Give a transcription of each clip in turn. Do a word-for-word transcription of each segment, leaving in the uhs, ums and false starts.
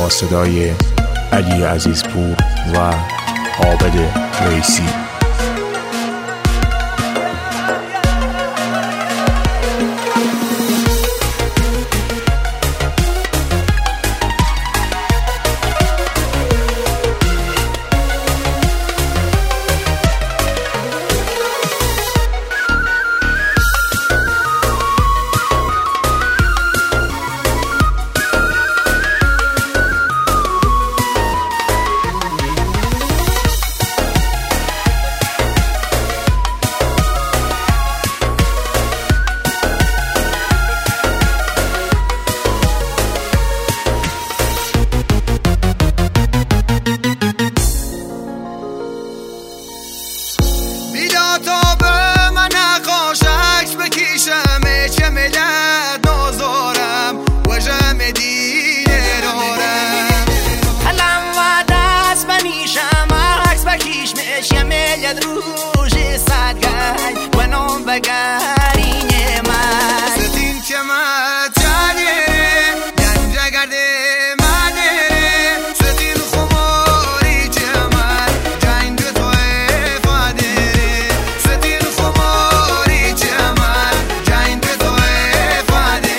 با صدای علی عزیزپور و عابد رئیسی. روزی سادگای و نام بگاری نمای ستین که مچاله جنجا گرده ماده ستین خماری چمن جاین دو تو افاده ستین خماری چمن جاین دو تو افاده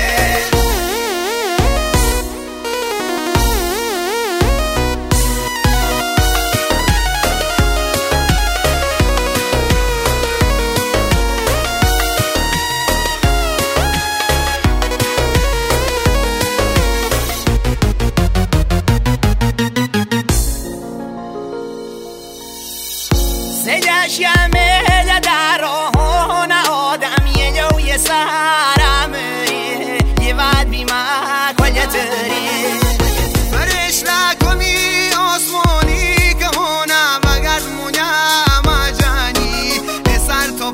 سجاش يا ميل دارون آدم يلو يسارم يبعد بما كل يتري فرش لكمي عثماني كهونا بقد منيا مجاني لسر تو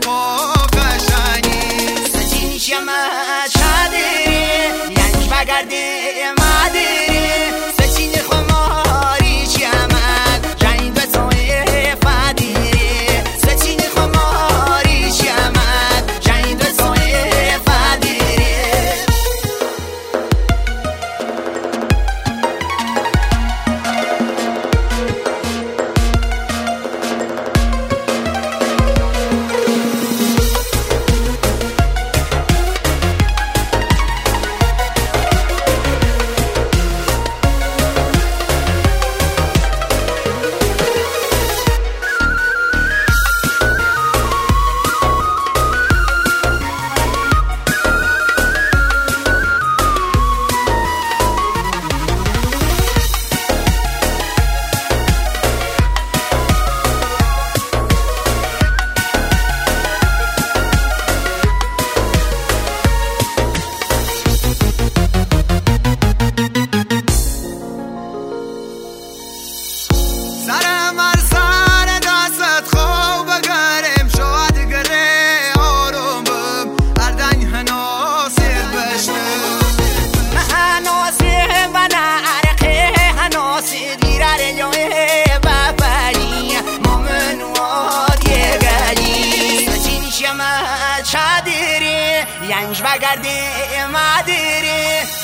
بخشاني سجيش يا ما شادي ينش بقد مادي سجين خماري شمال جاين بسوي ينج بقردي ما ادري